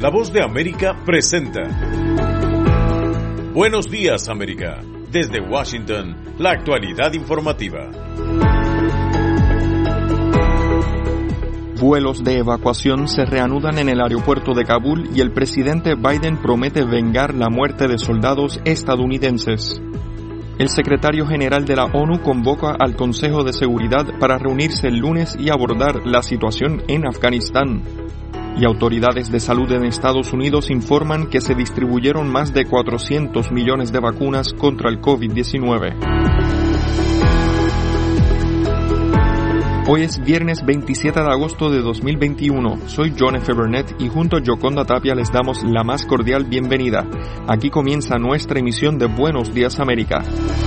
La Voz de América presenta Buenos Días, América. Desde Washington, la actualidad informativa. Vuelos de evacuación se reanudan en el aeropuerto de Kabul y el presidente Biden promete vengar la muerte de soldados estadounidenses. El secretario general de la ONU convoca al Consejo de Seguridad para reunirse el lunes y abordar la situación en Afganistán. Y autoridades de salud en Estados Unidos informan que se distribuyeron más de 400 millones de vacunas contra el COVID-19. Hoy es viernes 27 de agosto de 2021. Soy John F. Burnett y junto a Yoconda Tapia les damos la más cordial bienvenida. Aquí comienza nuestra emisión de Buenos Días América.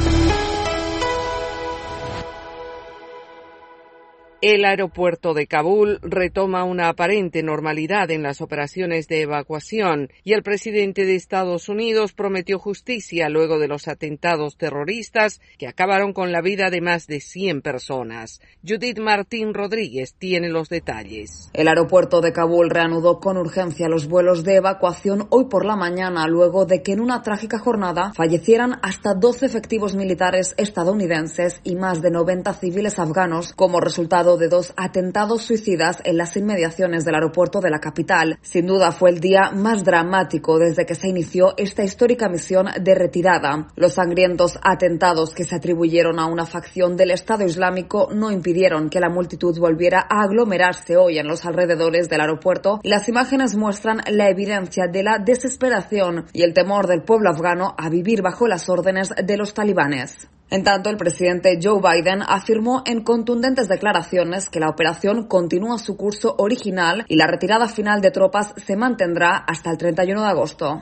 El aeropuerto de Kabul retoma una aparente normalidad en las operaciones de evacuación y el presidente de Estados Unidos prometió justicia luego de los atentados terroristas que acabaron con la vida de más de 100 personas. Judith Martín Rodríguez tiene los detalles. El aeropuerto de Kabul reanudó con urgencia los vuelos de evacuación hoy por la mañana luego de que en una trágica jornada fallecieran hasta 12 efectivos militares estadounidenses y más de 90 civiles afganos como resultado de 2 atentados suicidas en las inmediaciones del aeropuerto de la capital. Sin duda fue el día más dramático desde que se inició esta histórica misión de retirada. Los sangrientos atentados que se atribuyeron a una facción del Estado Islámico no impidieron que la multitud volviera a aglomerarse hoy en los alrededores del aeropuerto y las imágenes muestran la evidencia de la desesperación y el temor del pueblo afgano a vivir bajo las órdenes de los talibanes. En tanto, el presidente Joe Biden afirmó en contundentes declaraciones que la operación continúa su curso original y la retirada final de tropas se mantendrá hasta el 31 de agosto.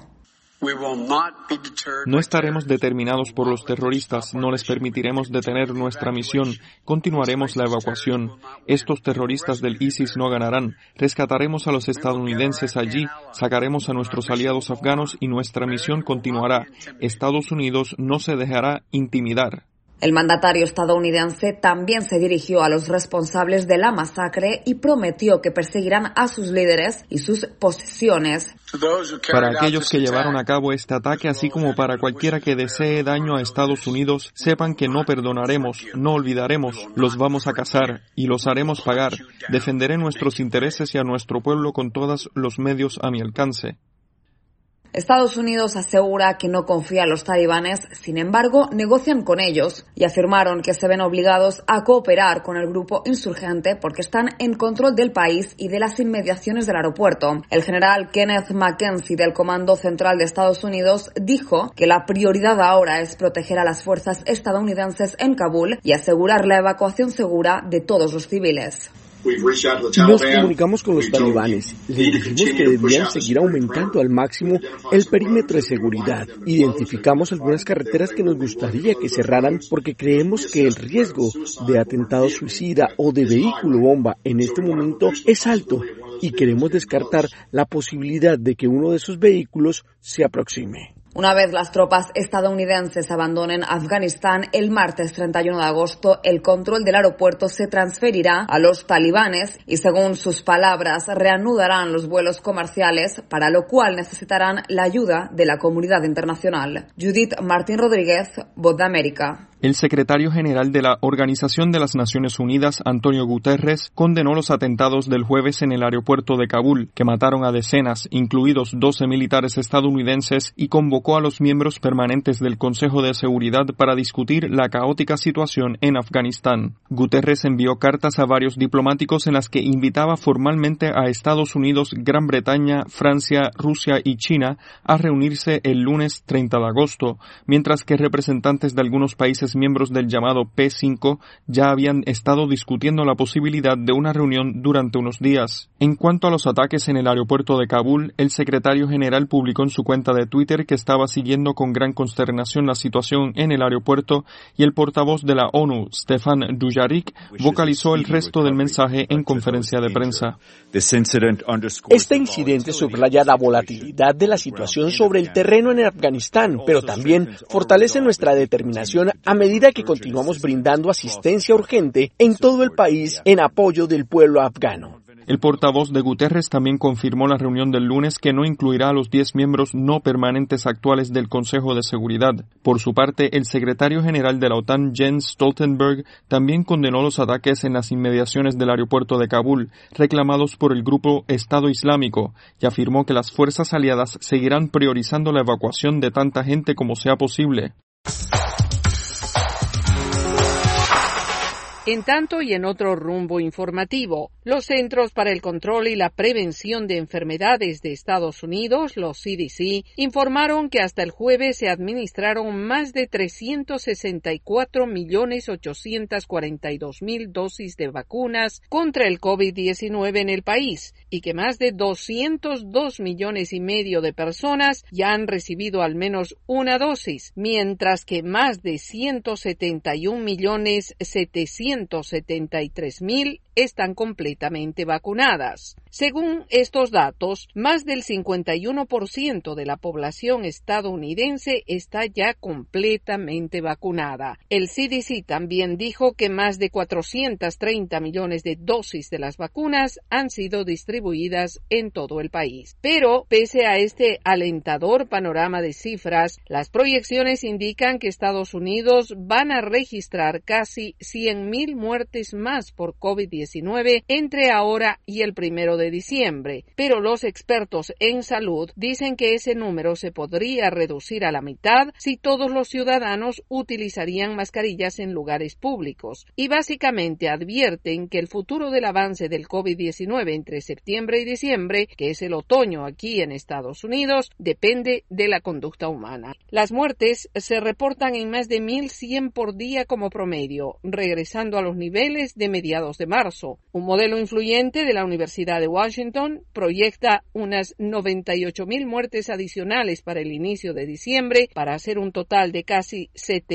No estaremos determinados por los terroristas, no les permitiremos detener nuestra misión, continuaremos la evacuación. Estos terroristas del ISIS no ganarán, rescataremos a los estadounidenses allí, sacaremos a nuestros aliados afganos y nuestra misión continuará. Estados Unidos no se dejará intimidar. El mandatario estadounidense también se dirigió a los responsables de la masacre y prometió que perseguirán a sus líderes y sus posiciones. Para aquellos que llevaron a cabo este ataque, así como para cualquiera que desee daño a Estados Unidos, sepan que no perdonaremos, no olvidaremos, los vamos a cazar y los haremos pagar. Defenderé nuestros intereses y a nuestro pueblo con todos los medios a mi alcance. Estados Unidos asegura que no confía en los talibanes, sin embargo, negocian con ellos y afirmaron que se ven obligados a cooperar con el grupo insurgente porque están en control del país y de las inmediaciones del aeropuerto. El general Kenneth McKenzie del Comando Central de Estados Unidos dijo que la prioridad ahora es proteger a las fuerzas estadounidenses en Kabul y asegurar la evacuación segura de todos los civiles. Nos comunicamos con los talibanes, les dijimos que debían seguir aumentando al máximo el perímetro de seguridad. Identificamos algunas carreteras que nos gustaría que cerraran porque creemos que el riesgo de atentado suicida o de vehículo bomba en este momento es alto y queremos descartar la posibilidad de que uno de esos vehículos se aproxime. Una vez las tropas estadounidenses abandonen Afganistán el martes 31 de agosto, el control del aeropuerto se transferirá a los talibanes y, según sus palabras, reanudarán los vuelos comerciales, para lo cual necesitarán la ayuda de la comunidad internacional. Judith Martín Rodríguez, Voz de América. El secretario general de la Organización de las Naciones Unidas, Antonio Guterres, condenó los atentados del jueves en el aeropuerto de Kabul, que mataron a decenas, incluidos 12 militares estadounidenses, y convocó a los miembros permanentes del Consejo de Seguridad para discutir la caótica situación en Afganistán. Guterres envió cartas a varios diplomáticos en las que invitaba formalmente a Estados Unidos, Gran Bretaña, Francia, Rusia y China a reunirse el lunes 30 de agosto, mientras que representantes de algunos países miembros del llamado P5 ya habían estado discutiendo la posibilidad de una reunión durante unos días. En cuanto a los ataques en el aeropuerto de Kabul, el secretario general publicó en su cuenta de Twitter que estaba siguiendo con gran consternación la situación en el aeropuerto y el portavoz de la ONU, Stefan Dujarric, vocalizó el resto del mensaje en conferencia de prensa. Este incidente subraya la volatilidad de la situación sobre el terreno en Afganistán, pero también fortalece nuestra determinación a medida que continuamos brindando asistencia urgente en todo el país en apoyo del pueblo afgano. El portavoz de Guterres también confirmó la reunión del lunes que no incluirá a los 10 miembros no permanentes actuales del Consejo de Seguridad. Por su parte, el secretario general de la OTAN, Jens Stoltenberg, también condenó los ataques en las inmediaciones del aeropuerto de Kabul, reclamados por el grupo Estado Islámico, y afirmó que las fuerzas aliadas seguirán priorizando la evacuación de tanta gente como sea posible. En tanto y en otro rumbo informativo, los Centros para el Control y la Prevención de Enfermedades de Estados Unidos, los CDC, informaron que hasta el jueves se administraron más de 364.842.000 dosis de vacunas contra el COVID-19 en el país y que más de 202 millones y medio de personas ya han recibido al menos una dosis, mientras que más de 171.773.000 están completamente vacunadas. Según estos datos, más del 51% de la población estadounidense está ya completamente vacunada. El CDC también dijo que más de 430 millones de dosis de las vacunas han sido distribuidas en todo el país. Pero, pese a este alentador panorama de cifras, las proyecciones indican que Estados Unidos van a registrar casi 100,000 muertes más por COVID-19 entre ahora y el 1 de diciembre, pero los expertos en salud dicen que ese número se podría reducir a la mitad si todos los ciudadanos utilizarían mascarillas en lugares públicos y básicamente advierten que el futuro del avance del COVID-19 entre septiembre y diciembre, que es el otoño aquí en Estados Unidos, depende de la conducta humana. Las muertes se reportan en más de 1,100 por día como promedio, regresando a los niveles de mediados de marzo. Un modelo influyente de la Universidad de Washington proyecta unas 98,000 muertes adicionales para el inicio de diciembre, para hacer un total de casi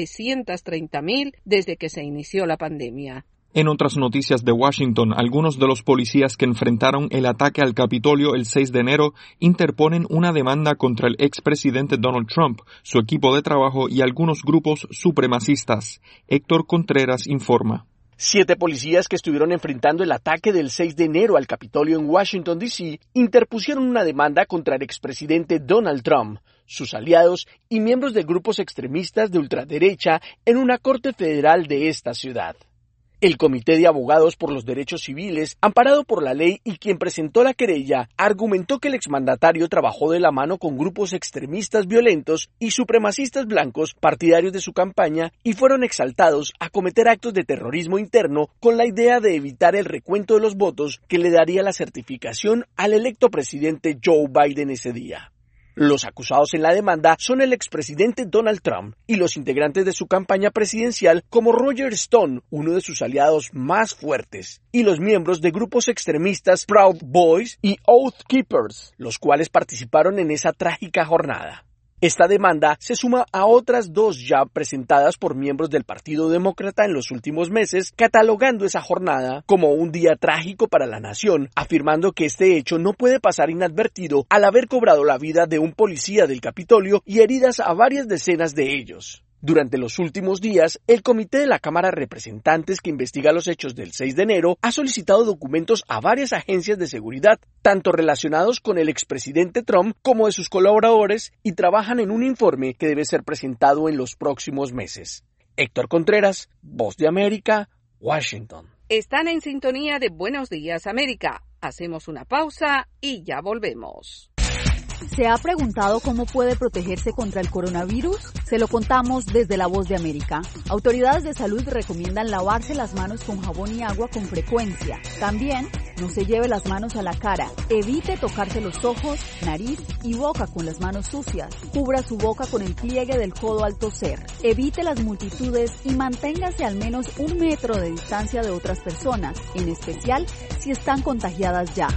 730,000 desde que se inició la pandemia. En otras noticias de Washington, algunos de los policías que enfrentaron el ataque al Capitolio el 6 de enero interponen una demanda contra el expresidente Donald Trump, su equipo de trabajo y algunos grupos supremacistas. Héctor Contreras informa. 7 policías que estuvieron enfrentando el ataque del 6 de enero al Capitolio en Washington, D.C., interpusieron una demanda contra el expresidente Donald Trump, sus aliados y miembros de grupos extremistas de ultraderecha en una corte federal de esta ciudad. El Comité de Abogados por los Derechos Civiles, amparado por la ley y quien presentó la querella, argumentó que el exmandatario trabajó de la mano con grupos extremistas violentos y supremacistas blancos partidarios de su campaña y fueron exaltados a cometer actos de terrorismo interno con la idea de evitar el recuento de los votos que le daría la certificación al electo presidente Joe Biden ese día. Los acusados en la demanda son el expresidente Donald Trump y los integrantes de su campaña presidencial como Roger Stone, uno de sus aliados más fuertes, y los miembros de grupos extremistas Proud Boys y Oath Keepers, los cuales participaron en esa trágica jornada. Esta demanda se suma a otras 2 ya presentadas por miembros del Partido Demócrata en los últimos meses, catalogando esa jornada como un día trágico para la nación, afirmando que este hecho no puede pasar inadvertido al haber cobrado la vida de un policía del Capitolio y heridas a varias decenas de ellos. Durante los últimos días, el Comité de la Cámara de Representantes que investiga los hechos del 6 de enero ha solicitado documentos a varias agencias de seguridad, tanto relacionados con el expresidente Trump como de sus colaboradores, y trabajan en un informe que debe ser presentado en los próximos meses. Héctor Contreras, Voz de América, Washington. Están en sintonía de Buenos Días América. Hacemos una pausa y ya volvemos. ¿Se ha preguntado cómo puede protegerse contra el coronavirus? Se lo contamos desde La Voz de América. Autoridades de salud recomiendan lavarse las manos con jabón y agua con frecuencia. También, no se lleve las manos a la cara. Evite tocarse los ojos, nariz y boca con las manos sucias. Cubra su boca con el pliegue del codo al toser. Evite las multitudes y manténgase al menos 1 metro de distancia de otras personas, en especial si están contagiadas ya.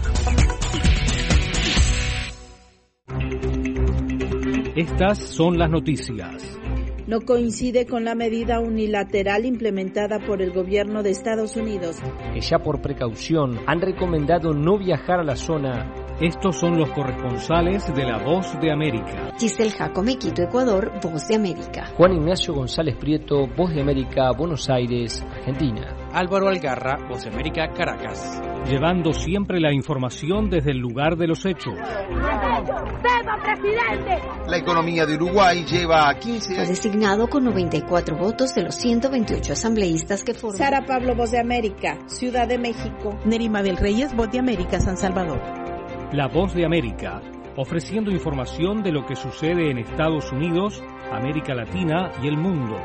Estas son las noticias. No coincide con la medida unilateral implementada por el gobierno de Estados Unidos, Que ya por precaución han recomendado no viajar a la zona Estos son los corresponsales de La Voz de América. Giselle Jacome, Quito, Ecuador, Voz de América. Juan Ignacio González Prieto, Voz de América, Buenos Aires, Argentina. Álvaro Algarra, Voz de América, Caracas. Llevando siempre la información desde el lugar de los hechos. La economía de Uruguay lleva 15 años. Fue designado con 94 votos de los 128 asambleístas que forman. Sara Pablo, Voz de América, Ciudad de México. Nerima del Reyes, Voz de América, San Salvador. La Voz de América, ofreciendo información de lo que sucede en Estados Unidos, América Latina y el mundo.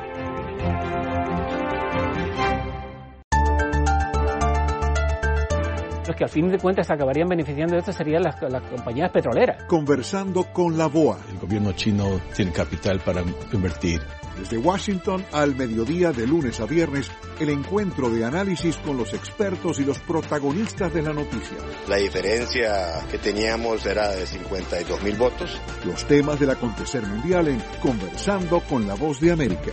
Los que al fin de cuentas acabarían beneficiando de esto serían las compañías petroleras. Conversando con la BOA. El gobierno chino tiene capital para invertir. Desde Washington al mediodía de lunes a viernes, el encuentro de análisis con los expertos y los protagonistas de la noticia. La diferencia que teníamos era de 52.000 votos. Los temas del acontecer mundial en Conversando con la Voz de América.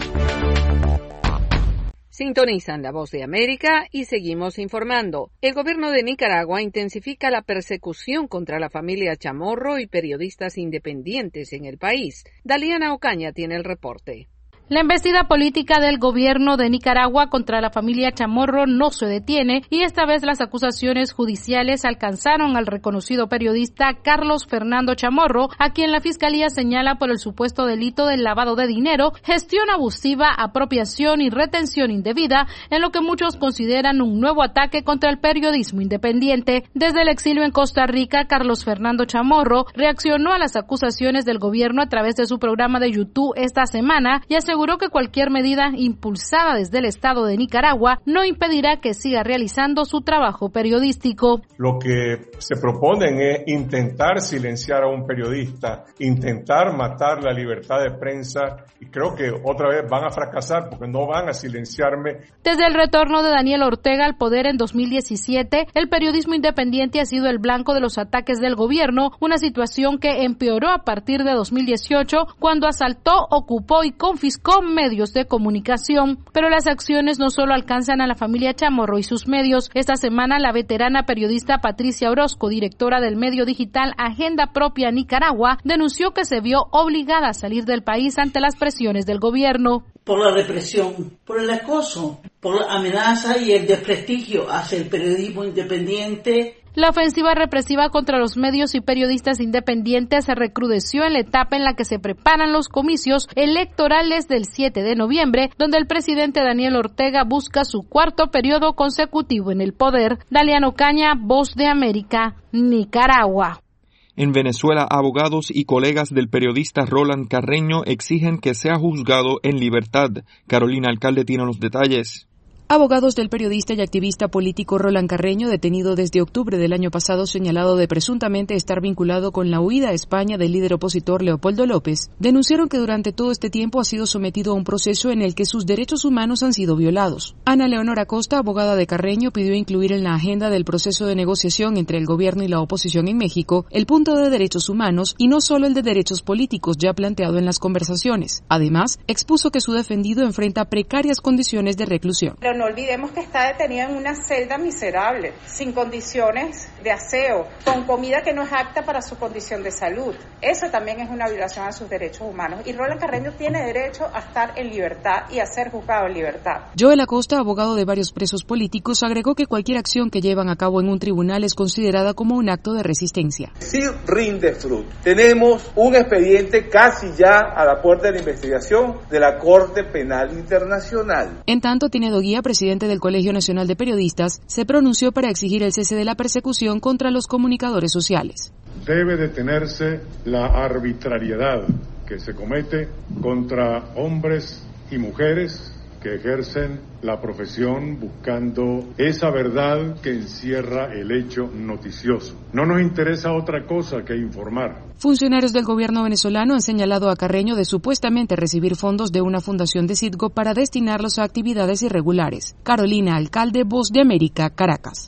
Sintonizan La Voz de América y seguimos informando. El gobierno de Nicaragua intensifica la persecución contra la familia Chamorro y periodistas independientes en el país. Daliana Ocaña tiene el reporte. La embestida política del gobierno de Nicaragua contra la familia Chamorro no se detiene y esta vez las acusaciones judiciales alcanzaron al reconocido periodista Carlos Fernando Chamorro, a quien la fiscalía señala por el supuesto delito del lavado de dinero, gestión abusiva, apropiación y retención indebida, en lo que muchos consideran un nuevo ataque contra el periodismo independiente. Desde el exilio en Costa Rica, Carlos Fernando Chamorro reaccionó a las acusaciones del gobierno a través de su programa de YouTube esta semana y aseguró que cualquier medida impulsada desde el Estado de Nicaragua no impedirá que siga realizando su trabajo periodístico. Lo que se proponen es intentar silenciar a un periodista, intentar matar la libertad de prensa, y creo que otra vez van a fracasar porque no van a silenciarme. Desde el retorno de Daniel Ortega al poder en 2017, el periodismo independiente ha sido el blanco de los ataques del gobierno, una situación que empeoró a partir de 2018, cuando asaltó, ocupó y confiscó medios de comunicación. Pero las acciones no solo alcanzan a la familia Chamorro y sus medios. Esta semana la veterana periodista Patricia Orozco, directora del medio digital Agenda Propia Nicaragua, denunció que se vio obligada a salir del país ante las presiones del gobierno. Por la represión, por el acoso, por la amenaza y el desprestigio hacia el periodismo independiente. La ofensiva represiva contra los medios y periodistas independientes se recrudeció en la etapa en la que se preparan los comicios electorales del 7 de noviembre, donde el presidente Daniel Ortega busca su cuarto periodo consecutivo en el poder. Daliana Ocaña, Voz de América, Nicaragua. En Venezuela, abogados y colegas del periodista Roland Carreño exigen que sea juzgado en libertad. Carolina Alcalde tiene los detalles. Abogados del periodista y activista político Roland Carreño, detenido desde octubre del año pasado, señalado de presuntamente estar vinculado con la huida a España del líder opositor Leopoldo López, denunciaron que durante todo este tiempo ha sido sometido a un proceso en el que sus derechos humanos han sido violados. Ana Leonora Costa, abogada de Carreño, pidió incluir en la agenda del proceso de negociación entre el gobierno y la oposición en México el punto de derechos humanos y no solo el de derechos políticos ya planteado en las conversaciones. Además, expuso que su defendido enfrenta precarias condiciones de reclusión. No olvidemos que está detenido en una celda miserable, sin condiciones de aseo, con comida que no es apta para su condición de salud. Eso también es una violación a sus derechos humanos. Y Roland Carreño tiene derecho a estar en libertad y a ser juzgado en libertad. Joel Acosta, abogado de varios presos políticos, agregó que cualquier acción que llevan a cabo en un tribunal es considerada como un acto de resistencia. Sí rinde fruto. Tenemos un expediente casi ya a la puerta de la investigación de la Corte Penal Internacional. En tanto, Tinedo Guía, presidente del Colegio Nacional de Periodistas, se pronunció para exigir el cese de la persecución contra los comunicadores sociales. Debe detenerse la arbitrariedad que se comete contra hombres y mujeres que ejercen la profesión buscando esa verdad que encierra el hecho noticioso. No nos interesa otra cosa que informar. Funcionarios del gobierno venezolano han señalado a Carreño de supuestamente recibir fondos de una fundación de Citgo para destinarlos a actividades irregulares. Carolina Alcalde, Voz de América, Caracas.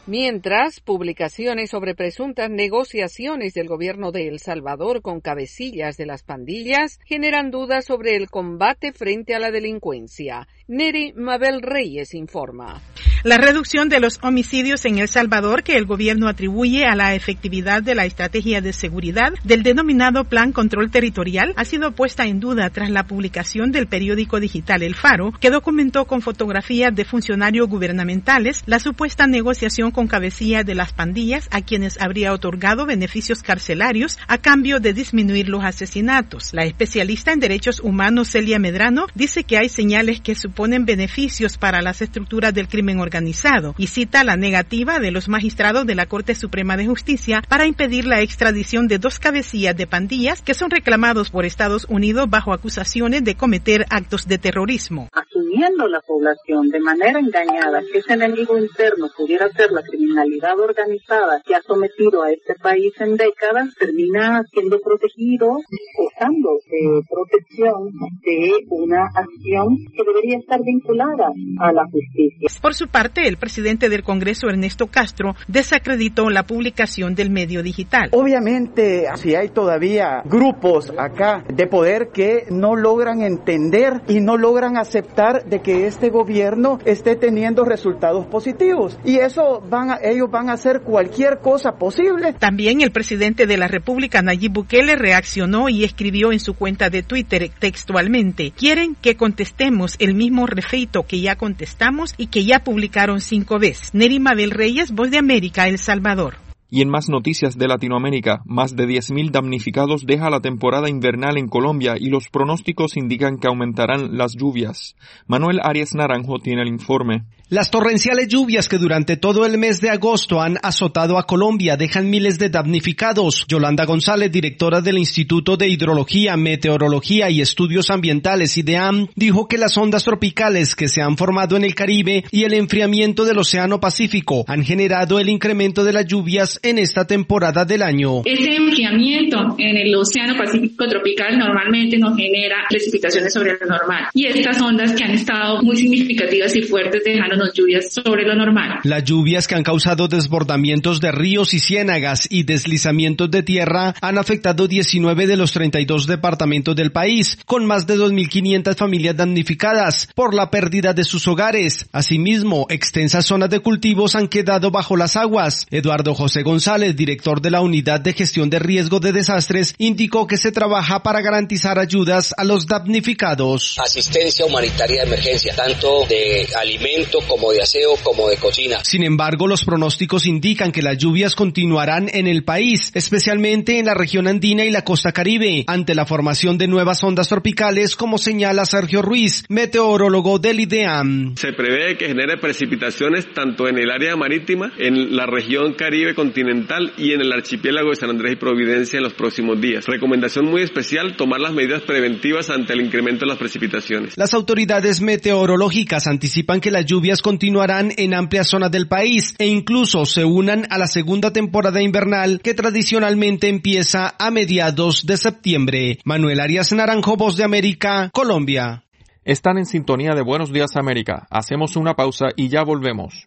Mientras, publicaciones sobre presuntas negociaciones del gobierno de El Salvador con cabecillas de las pandillas generan dudas sobre el combate frente a la delincuencia. Neri Mabel Reyes informa. La reducción de los homicidios en El Salvador, que el gobierno atribuye a la efectividad de la estrategia de seguridad del denominado Plan Control Territorial, ha sido puesta en duda tras la publicación del periódico digital El Faro, que documentó con fotografías de funcionarios gubernamentales la supuesta negociación con cabecillas de las pandillas a quienes habría otorgado beneficios carcelarios a cambio de disminuir los asesinatos. La especialista en derechos humanos Celia Medrano dice que hay señales que suponen beneficios para las estructuras del crimen organizado y cita la negativa de los magistrados de la Corte Suprema de Justicia para impedir la extradición de 2 cabecillas de pandillas que son reclamados por Estados Unidos bajo acusaciones de cometer actos de terrorismo. Asumiendo la población de manera engañada que ese enemigo interno pudiera ser la criminalidad organizada que ha sometido a este país en décadas, termina siendo protegido, gozando de protección de una acción que debería estar vinculada a la justicia. Por su parte, el presidente del Congreso, Ernesto Castro, desacreditó la publicación del medio digital. Obviamente, si hay todavía grupos acá de poder que no logran entender y no logran aceptar de que este gobierno esté teniendo resultados positivos. Y eso ellos van a hacer cualquier cosa posible. También el presidente de la República, Nayib Bukele, reaccionó y escribió en su cuenta de Twitter textualmente: quieren que contestemos el mismo refrito que ya contestamos y que ya publicaron 5 veces. Neri Mabel Reyes, Voz de América, El Salvador. Y en más noticias de Latinoamérica, más de 10.000 damnificados deja la temporada invernal en Colombia y los pronósticos indican que aumentarán las lluvias. Manuel Arias Naranjo tiene el informe. Las torrenciales lluvias que durante todo el mes de agosto han azotado a Colombia dejan miles de damnificados. Yolanda González, directora del Instituto de Hidrología, Meteorología y Estudios Ambientales IDEAM, dijo que las ondas tropicales que se han formado en el Caribe y el enfriamiento del Océano Pacífico han generado el incremento de las lluvias en esta temporada del año. Ese enfriamiento en el Océano Pacífico tropical normalmente nos genera precipitaciones sobre lo normal. Y estas ondas que han estado muy significativas y fuertes dejaron lluvias sobre lo normal. Las lluvias que han causado desbordamientos de ríos y ciénagas y deslizamientos de tierra han afectado 19 de los 32 departamentos del país, con más de 2.500 familias damnificadas por la pérdida de sus hogares. Asimismo, extensas zonas de cultivos han quedado bajo las aguas. Eduardo José González, director de la Unidad de Gestión de Riesgo de Desastres, indicó que se trabaja para garantizar ayudas a los damnificados. Asistencia humanitaria de emergencia, tanto de alimento como de aseo, como de cocina. Sin embargo, los pronósticos indican que las lluvias continuarán en el país, especialmente en la región andina y la costa caribe, ante la formación de nuevas ondas tropicales, como señala Sergio Ruiz, meteorólogo del IDEAM. Se prevé que genere precipitaciones tanto en el área marítima, en la región caribe continental y en el archipiélago de San Andrés y Providencia en los próximos días. Recomendación muy especial, tomar las medidas preventivas ante el incremento de las precipitaciones. Las autoridades meteorológicas anticipan que las lluvias continuarán en amplias zonas del país e incluso se unan a la segunda temporada invernal que tradicionalmente empieza a mediados de septiembre. Manuel Arias Naranjo, Voz de América, Colombia. Están en sintonía de Buenos Días América. Hacemos una pausa y ya volvemos.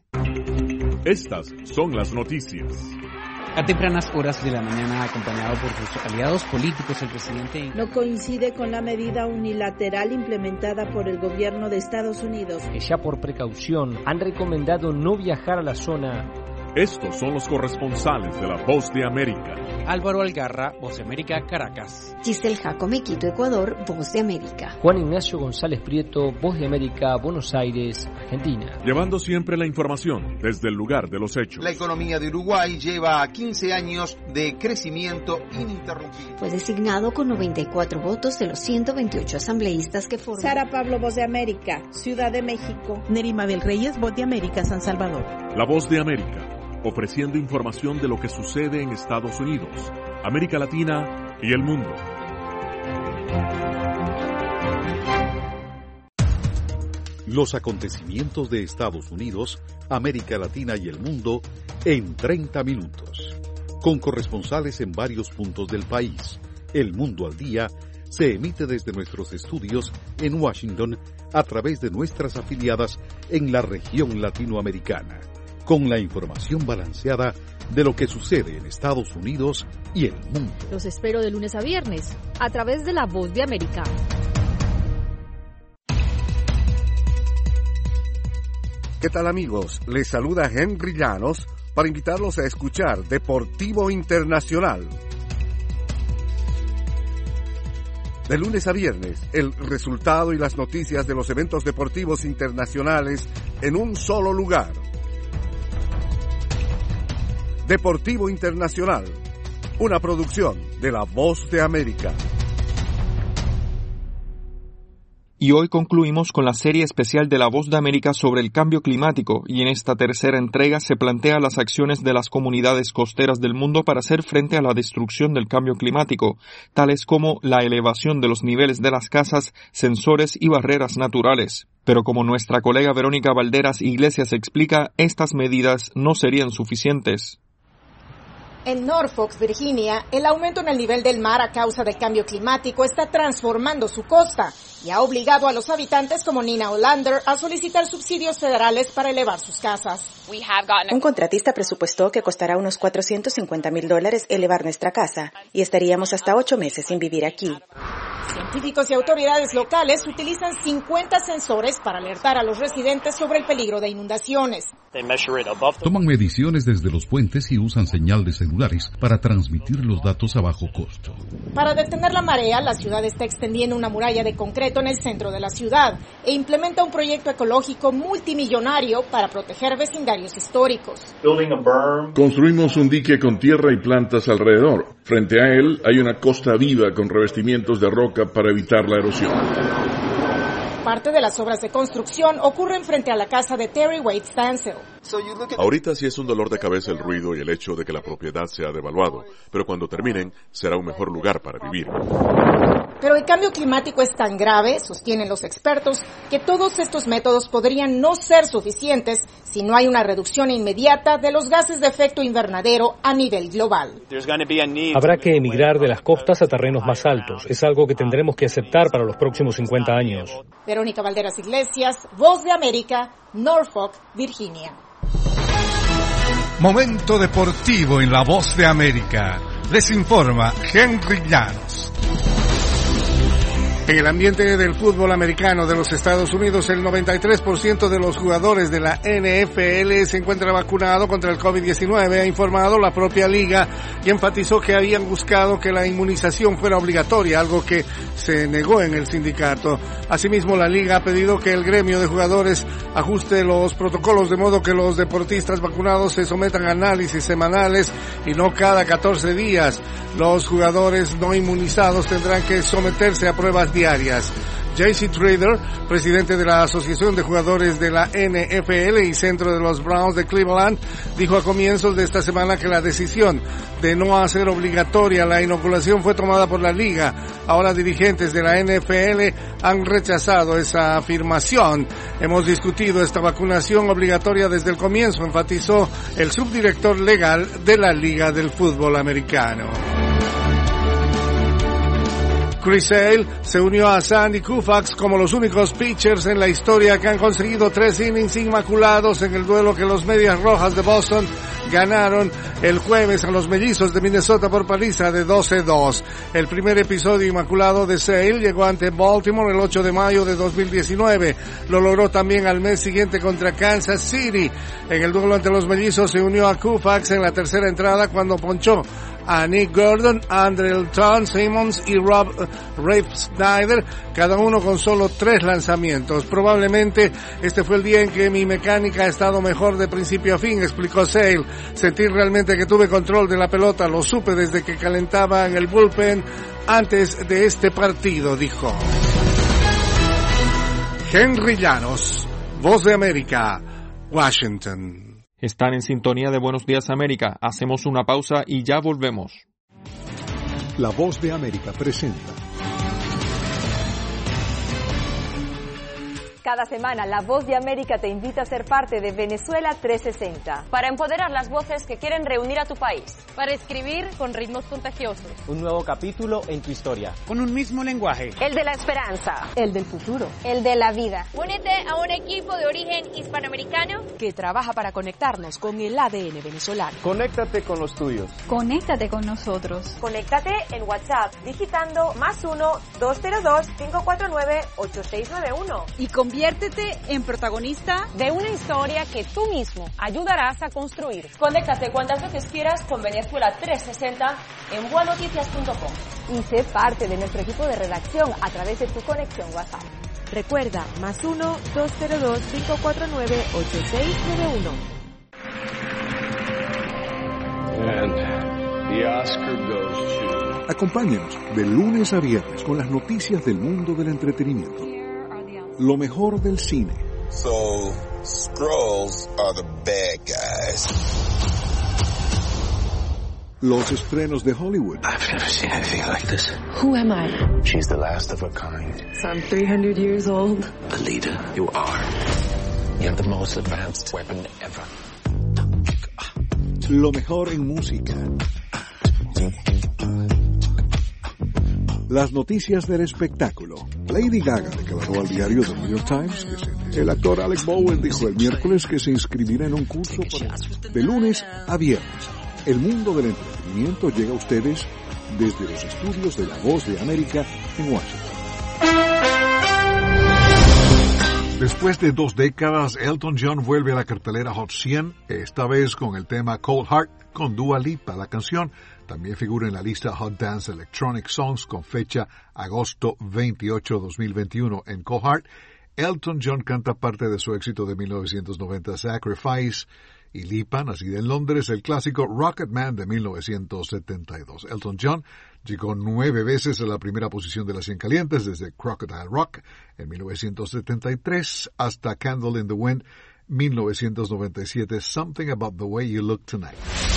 Estas son las noticias. A tempranas horas de la mañana, acompañado por sus aliados políticos, el presidente no coincide con la medida unilateral implementada por el gobierno de Estados Unidos. Ya por precaución han recomendado no viajar a la zona. Estos son los corresponsales de La Voz de América. Álvaro Algarra, Voz de América, Caracas. Giselle Jacome, Quito, Ecuador, Voz de América. Juan Ignacio González Prieto, Voz de América, Buenos Aires, Argentina. Llevando siempre la información desde el lugar de los hechos. La economía de Uruguay lleva 15 años de crecimiento ininterrumpido. Fue designado con 94 votos de los 128 asambleístas que forman. Sara Pablo, Voz de América, Ciudad de México. Neri Mabel Reyes, Voz de América, San Salvador. La Voz de América, ofreciendo información de lo que sucede en Estados Unidos, América Latina y el mundo. Los acontecimientos de Estados Unidos, América Latina y el mundo en 30 minutos. Con corresponsales en varios puntos del país. El Mundo al Día se emite desde nuestros estudios en Washington a través de nuestras afiliadas en la región latinoamericana. con la información balanceada de lo que sucede en Estados Unidos y el mundo. Los espero de lunes a viernes, a través de La Voz de América. ¿Qué tal, amigos? Les saluda Henry Llanos para invitarlos a escuchar Deportivo Internacional. De lunes a viernes, el resultado y las noticias de los eventos deportivos internacionales en un solo lugar. Deportivo Internacional, una producción de La Voz de América. Y hoy concluimos con la serie especial de La Voz de América sobre el cambio climático, y en esta tercera entrega se plantea las acciones de las comunidades costeras del mundo para hacer frente a la destrucción del cambio climático, tales como la elevación de los niveles de las casas, sensores y barreras naturales. Pero como nuestra colega Verónica Valderas Iglesias explica, estas medidas no serían suficientes. En Norfolk, Virginia, el aumento en el nivel del mar a causa del cambio climático está transformando su costa y ha obligado a los habitantes como Nina Olander a solicitar subsidios federales para elevar sus casas. Un contratista presupuestó que costará unos $450,000 elevar nuestra casa y estaríamos hasta 8 meses sin vivir aquí. Científicos y autoridades locales utilizan 50 sensores para alertar a los residentes sobre el peligro de inundaciones. Toman mediciones desde los puentes y usan señal de celulares para transmitir los datos a bajo costo. Para detener la marea, la ciudad está extendiendo una muralla de concreto en el centro de la ciudad e implementa un proyecto ecológico multimillonario para proteger vecindarios históricos. Construimos un dique con tierra y plantas alrededor. Frente a él hay una costa viva con revestimientos de roca para evitar la erosión. Parte de las obras de construcción ocurren frente a la casa de Terry Wade Stansel. Ahorita sí es un dolor de cabeza el ruido y el hecho de que la propiedad se ha devaluado, pero cuando terminen será un mejor lugar para vivir. Pero el cambio climático es tan grave, sostienen los expertos, que todos estos métodos podrían no ser suficientes si no hay una reducción inmediata de los gases de efecto invernadero a nivel global. Habrá que emigrar de las costas a terrenos más altos. Es algo que tendremos que aceptar para los próximos 50 años. Verónica Valderas Iglesias, Voz de América, Norfolk, Virginia. Momento deportivo en La Voz de América. Les informa Henry Llanos. En el ambiente del fútbol americano de los Estados Unidos, el 93% de los jugadores de la NFL se encuentra vacunado contra el COVID-19, ha informado la propia liga, y enfatizó que habían buscado que la inmunización fuera obligatoria, algo que se negó en el sindicato. Asimismo, la liga ha pedido que el gremio de jugadores ajuste los protocolos de modo que los deportistas vacunados se sometan a análisis semanales y no cada 14 días. Los jugadores no inmunizados tendrán que someterse a pruebas diarias. J.C. Trader, presidente de la Asociación de Jugadores de la NFL y centro de los Browns de Cleveland, dijo a comienzos de esta semana que la decisión de no hacer obligatoria la inoculación fue tomada por la liga. Ahora dirigentes de la NFL han rechazado esa afirmación. Hemos discutido esta vacunación obligatoria desde el comienzo, enfatizó el subdirector legal de la Liga del Fútbol Americano. Chris Sale se unió a Sandy Koufax como los únicos pitchers en la historia que han conseguido 3 innings inmaculados en el duelo que los Medias Rojas de Boston ganaron el jueves a los Mellizos de Minnesota por paliza de 12-2. El primer episodio inmaculado de Sale llegó ante Baltimore el 8 de mayo de 2019. Lo logró también al mes siguiente contra Kansas City. En el duelo ante los Mellizos se unió a Koufax en la tercera entrada cuando ponchó a Nick Gordon, Andrelton Simmons y Rob Snyder, cada uno con solo 3 lanzamientos. Probablemente este fue el día en que mi mecánica ha estado mejor de principio a fin, explicó Sale. Sentí realmente que tuve control de la pelota, lo supe desde que calentaba en el bullpen antes de este partido, dijo. Henry Llanos, Voz de América, Washington. Están en sintonía de Buenos Días América. Hacemos una pausa y ya volvemos. La Voz de América presenta Cada semana, La Voz de América te invita a ser parte de Venezuela 360. Para empoderar las voces que quieren reunir a tu país. Para escribir con ritmos contagiosos. Un nuevo capítulo en tu historia. Con un mismo lenguaje. El de la esperanza. El del futuro. El de la vida. Únete a un equipo de origen hispanoamericano que trabaja para conectarnos con el ADN venezolano. Conéctate con los tuyos. Conéctate con nosotros. Conéctate en WhatsApp digitando +1-202-549-8691. Y conviértete en protagonista de una historia que tú mismo ayudarás a construir. Conéctate cuantas veces quieras con Venezuela 360 en buenoticias.com. Y sé parte de nuestro equipo de redacción a través de tu conexión WhatsApp. Recuerda, +1-202-549-8691. And the Oscar goes to... Acompáñenos de lunes a viernes con las noticias del mundo del entretenimiento. Lo mejor del cine. So, Skrulls are the bad guys. Los estrenos de Hollywood. I've never seen anything like this. Who am I? She's the last of her kind. So I'm 300 years old. The leader you are. You have the most advanced weapon ever. Lo mejor en música. Las noticias del espectáculo. Lady Gaga declaró al diario The New York Times que el actor Alec Baldwin dijo el miércoles que se inscribirá en un curso de lunes a viernes. El mundo del entretenimiento llega a ustedes desde los estudios de La Voz de América en Washington. Después de 2 décadas, Elton John vuelve a la cartelera Hot 100, esta vez con el tema Cold Heart con Dua Lipa. La canción también figura en la lista Hot Dance Electronic Songs con fecha agosto 28, 2021. En Cold Heart, Elton John canta parte de su éxito de 1990 Sacrifice, y Lipa, nacida en Londres, el clásico Rocketman de 1972. Elton John llegó 9 veces a la primera posición de las 100 calientes, desde Crocodile Rock en 1973 hasta Candle in the Wind 1997, Something About the Way You Look Tonight.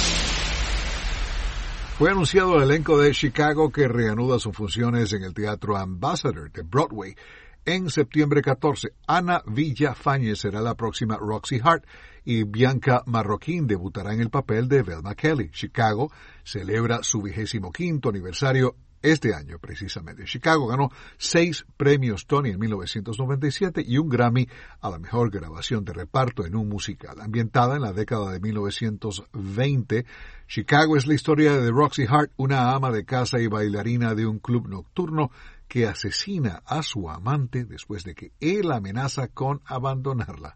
Fue anunciado el elenco de Chicago que reanuda sus funciones en el Teatro Ambassador de Broadway. En septiembre 14, Ana Villafañez será la próxima Roxy Hart y Bianca Marroquín debutará en el papel de Velma Kelly. Chicago celebra su 25º aniversario este año, precisamente. Chicago ganó 6 premios Tony en 1997 y un Grammy a la mejor grabación de reparto en un musical. Ambientada en la década de 1920, Chicago es la historia de Roxy Hart, una ama de casa y bailarina de un club nocturno que asesina a su amante después de que él amenaza con abandonarla.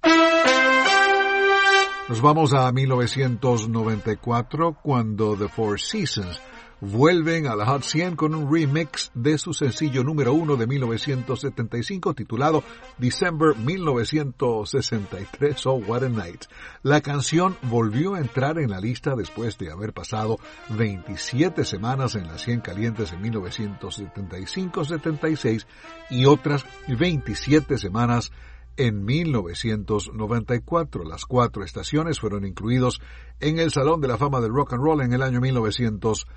Nos vamos a 1994, cuando The Four Seasons vuelven a la Hot 100 con un remix de su sencillo número 1 de 1975 titulado December 1963 o What a Night. La canción volvió a entrar en la lista después de haber pasado 27 semanas en las 100 calientes en 1975-76 y otras 27 semanas en 1994. Las 4 estaciones fueron incluidos en el Salón de la Fama del Rock and Roll en el año 1990.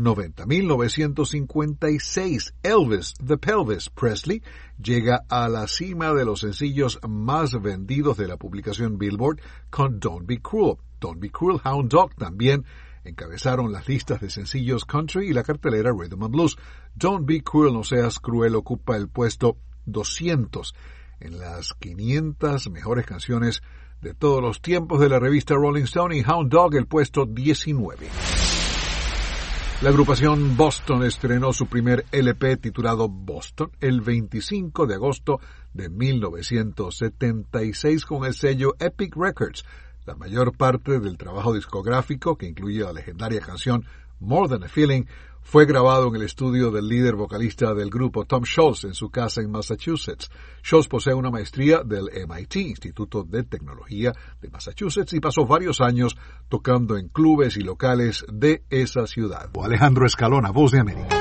1956, Elvis the Pelvis Presley llega a la cima de los sencillos más vendidos de la publicación Billboard con Don't Be Cruel. Don't Be Cruel, Hound Dog también encabezaron las listas de sencillos country y la cartelera Rhythm and Blues. Don't Be Cruel, no seas cruel, ocupa el puesto 200 en las 500 mejores canciones de todos los tiempos de la revista Rolling Stone, y Hound Dog el puesto 19. La agrupación Boston estrenó su primer LP titulado Boston el 25 de agosto de 1976 con el sello Epic Records. La mayor parte del trabajo discográfico, que incluye la legendaria canción More Than a Feeling, fue grabado en el estudio del líder vocalista del grupo Tom Scholz en su casa en Massachusetts. Scholz posee una maestría del MIT, Instituto de Tecnología de Massachusetts, y pasó varios años tocando en clubes y locales de esa ciudad. Alejandro Escalona, Voz de América.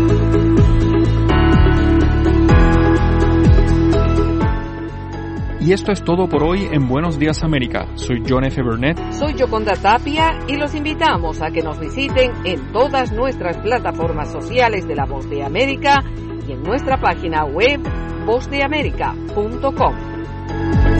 Y esto es todo por hoy en Buenos Días América. Soy John F. Burnett. Soy Yoconda Tapia y los invitamos a que nos visiten en todas nuestras plataformas sociales de La Voz de América y en nuestra página web vozdeamerica.com.